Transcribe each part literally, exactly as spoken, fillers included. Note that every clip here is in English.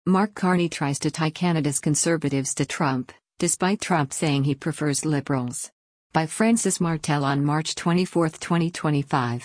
Mark Carney tries to tie Canada's Conservatives to Trump, despite Trump saying he prefers Liberals. By Francis Martel on March twenty-fourth, twenty twenty-five.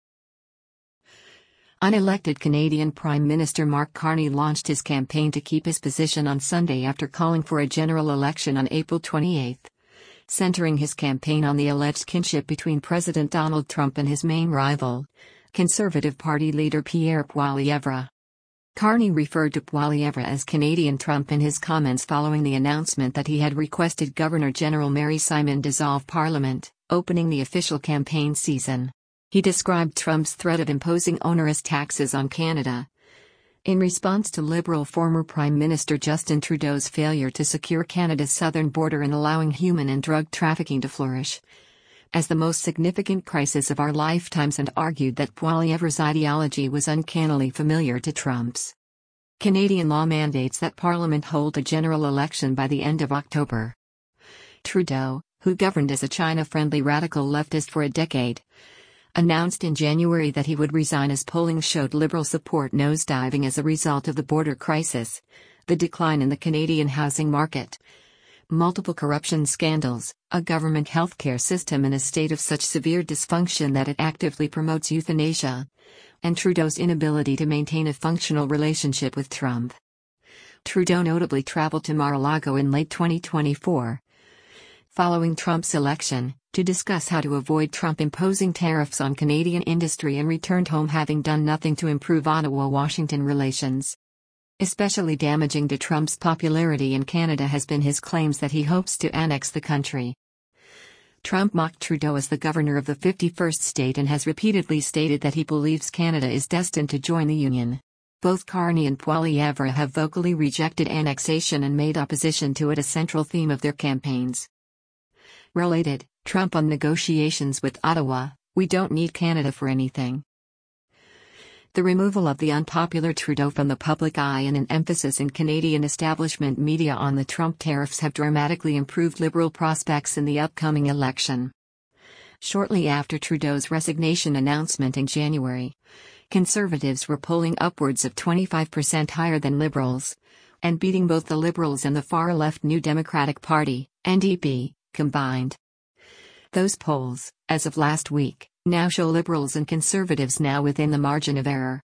Unelected Canadian Prime Minister Mark Carney launched his campaign to keep his position on Sunday after calling for a general election on April twenty-eighth. Centering his campaign on the alleged kinship between President Donald Trump and his main rival, Conservative Party leader Pierre Poilievre. Carney referred to Poilievre as Canadian Trump in his comments following the announcement that he had requested Governor-General Mary Simon dissolve Parliament, opening the official campaign season. He described Trump's threat of imposing onerous taxes on Canada, in response to Liberal former Prime Minister Justin Trudeau's failure to secure Canada's southern border and allowing human and drug trafficking to flourish, as the most significant crisis of our lifetimes, and argued that Poilievre's ideology was uncannily familiar to Trump's. Canadian law mandates that Parliament hold a general election by the end of October. Trudeau, who governed as a China-friendly radical leftist for a decade, announced in January that he would resign as polling showed Liberal support nosediving as a result of the border crisis, the decline in the Canadian housing market, multiple corruption scandals, a government healthcare system in a state of such severe dysfunction that it actively promotes euthanasia, and Trudeau's inability to maintain a functional relationship with Trump. Trudeau notably traveled to Mar-a-Lago in late twenty twenty-four, following Trump's election, to discuss how to avoid Trump imposing tariffs on Canadian industry, and returned home having done nothing to improve Ottawa-Washington relations. Especially damaging to Trump's popularity in Canada has been his claims that he hopes to annex the country. Trump mocked Trudeau as the governor of the fifty-first state and has repeatedly stated that he believes Canada is destined to join the Union. Both Carney and Poilievre have vocally rejected annexation and made opposition to it a central theme of their campaigns. Related, Trump on negotiations with Ottawa: "We don't need Canada for anything." The removal of the unpopular Trudeau from the public eye and an emphasis in Canadian establishment media on the Trump tariffs have dramatically improved Liberal prospects in the upcoming election. Shortly after Trudeau's resignation announcement in January, Conservatives were polling upwards of twenty-five percent higher than Liberals, and beating both the Liberals and the far-left New Democratic Party, N D P, combined. Those polls, as of last week, now show Liberals and Conservatives now within the margin of error.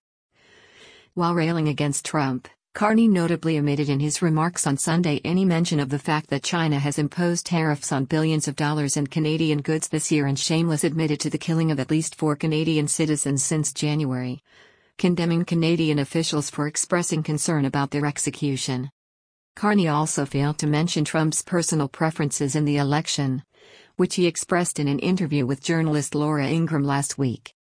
While railing against Trump, Carney notably omitted in his remarks on Sunday any mention of the fact that China has imposed tariffs on billions of dollars in Canadian goods this year, and shameless admitted to the killing of at least four Canadian citizens since January, condemning Canadian officials for expressing concern about their execution. Carney also failed to mention Trump's personal preferences in the election, which he expressed in an interview with journalist Laura Ingraham last week.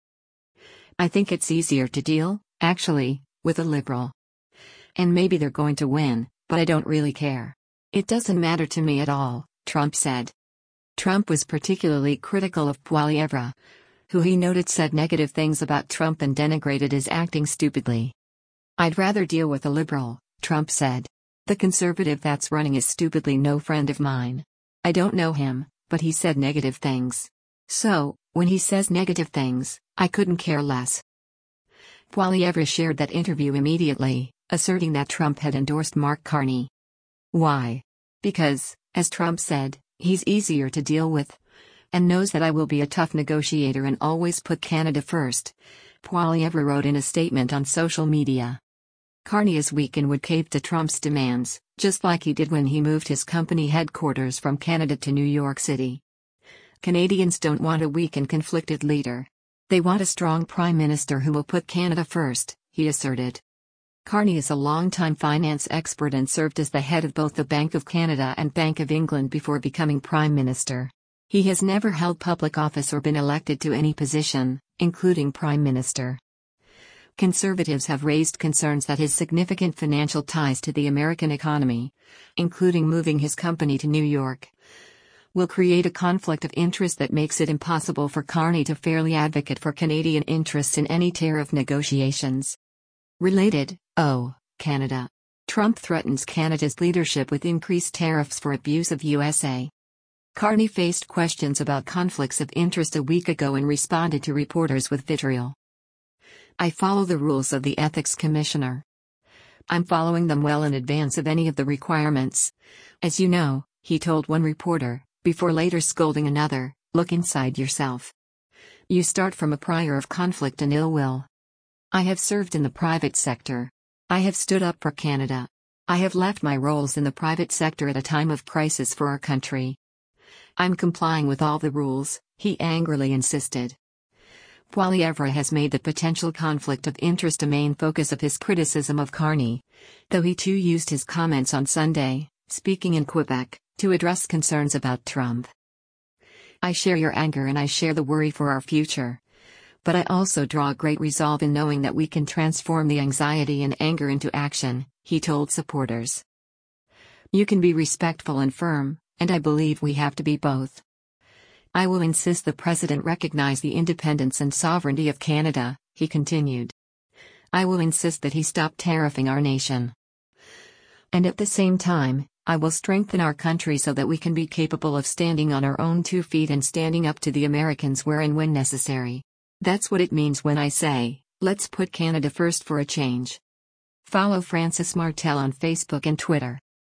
"I think it's easier to deal, actually, with a Liberal. And maybe they're going to win, but I don't really care. It doesn't matter to me at all," Trump said. Trump was particularly critical of Poilievre, who he noted said negative things about Trump and denigrated his acting stupidly. "I'd rather deal with a Liberal," Trump said. "The Conservative that's running is stupidly no friend of mine. I don't know him, but he said negative things. So, when he says negative things, I couldn't care less." Poilievre shared that interview immediately, asserting that Trump had endorsed Mark Carney. Why? Because, as Trump said, he's easier to deal with, and knows that I will be a tough negotiator and always put Canada first, Poilievre wrote in a statement on social media. Carney is weak and would cave to Trump's demands, just like he did when he moved his company headquarters from Canada to New York City. Canadians don't want a weak and conflicted leader. They want a strong prime minister who will put Canada first, he asserted. Carney is a longtime finance expert and served as the head of both the Bank of Canada and Bank of England before becoming prime minister. He has never held public office or been elected to any position, including prime minister. Conservatives have raised concerns that his significant financial ties to the American economy, including moving his company to New York, will create a conflict of interest that makes it impossible for Carney to fairly advocate for Canadian interests in any tariff negotiations. Related, oh, Canada. Trump threatens Canada's leadership with increased tariffs for abuse of U S A. Carney faced questions about conflicts of interest a week ago and responded to reporters with vitriol. "I follow the rules of the ethics commissioner. I'm following them well in advance of any of the requirements. As you know, he told one reporter, before later scolding another, look inside yourself. You start from a prior of conflict and ill will. I have served in the private sector. I have stood up for Canada. I have left my roles in the private sector at a time of crisis for our country. I'm complying with all the rules, he angrily insisted. Poilievre has made the potential conflict of interest a main focus of his criticism of Carney, though he too used his comments on Sunday, speaking in Quebec, to address concerns about Trump. I share your anger and I share the worry for our future. But I also draw great resolve in knowing that we can transform the anxiety and anger into action, he told supporters. You can be respectful and firm, and I believe we have to be both. I will insist the President recognize the independence and sovereignty of Canada, he continued. I will insist that he stop tariffing our nation. And at the same time, I will strengthen our country so that we can be capable of standing on our own two feet and standing up to the Americans where and when necessary. That's what it means when I say, let's put Canada first for a change. Follow Francis Martel on Facebook and Twitter.